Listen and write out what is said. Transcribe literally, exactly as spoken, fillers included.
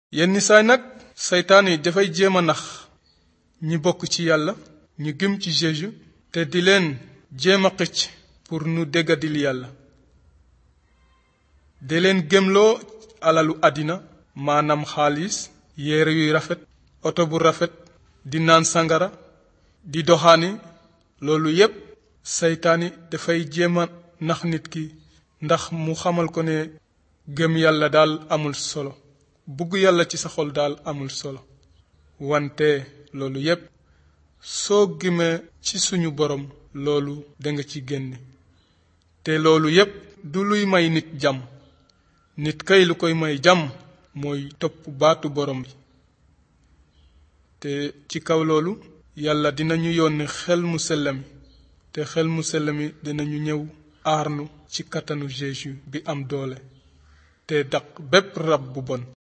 yenn saay nag seytaan yi dafay jéem a nax ñi bokk ci yàlla ñu gëm ci Jésus te di leen jéem a xëcc pour nu déggadil yàlla di leen gëmloo alalu àddina maanaam xaalis yére yuy rafet oto bu rafet di naan sangara di doxaani loolu yépp seytaani dafay jéem a nax nit ki ndax mu xamal ko ne gëm yàlla daal amul solo bugg yàlla ci sa xol daal amul solo wante loolu yépp soo gëmee ci suñu borom loolu danga ci génne te loolu yépp du luy may nit jàmm nit kay lu koy may jàmm mooy topp baatu borom bi te ci kaw loolu yàlla dinañu yónni xel mu sell mi te xel mu sell mi dinañu ñëw aarnu ci kattanu Jésus bi am doole te daq bépp rab bu bon